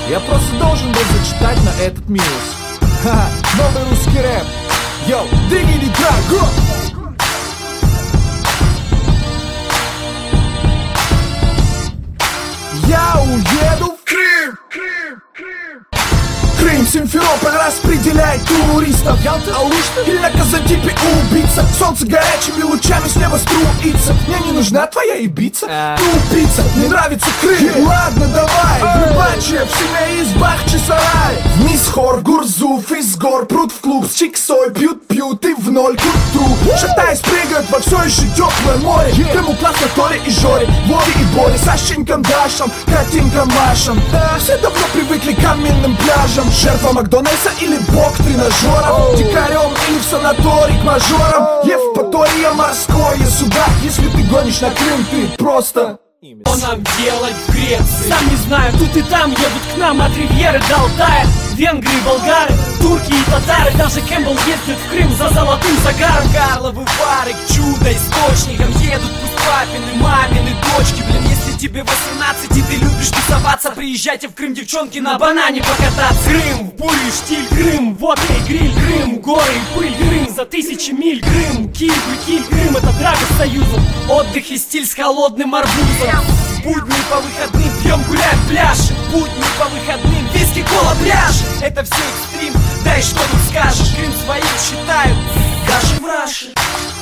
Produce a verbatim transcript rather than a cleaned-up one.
Я просто должен был зачитать на этот минус. Ха-ха, новый русский рэп. Йоу, дигги драгон. Я уеду в Крым. Крым, Симферополь распределяет туристов. Алушта или на Казантипе убийца. Солнце горячими лучами с неба струится. Мне не нужна твоя ибица, тупица. Мне нравится Крым. Ладно, давай, в рыбачье, в семье избах, часарай. Вниз хор, Гурзуф из гор. Прут в клуб с чиксой, пьют, пьют и в ноль к утру. Шатаясь, прыгают во все еще теплое море. Крыму классно Торе и Жоре, Вове и Боре, Сашенькам, Дашам, Катинкам, Машам. Все давно привыкли к каменным пляжам. Жертва Макдональдса или бог тренажеров. Дикарем или в санаторий к мажорам. Евпатория, морское суда. Если ты гонишь на Крым, ты просто... Что нам делать в Греции? Сам не знаю, тут и там едут к нам от Ривьеры до Алтая. Венгры, болгары, турки и татары. Даже Кэмпбелл ездит в Крым за золотым загаром. Карловы Вары к чудо-источникам едут пусть папины, мамины дочки. Блин, если тебе восемнадцать и ты любишь тусоваться, приезжайте в Крым, девчонки, на банане покататься. Крым, в бурю, штиль, Крым, водка и гриль, Крым, горы и пыль, Крым, за тысячи миль, Крым, киль, киль, Крым, это драга с союзом. Отдых и стиль с холодным арбузом. В будни по выходным пьем, гуляем, пляж. В будни по выходным виски, кола, пляж. Это все экстрим, да и что тут скажешь? Крым своим считают, даже в Раше.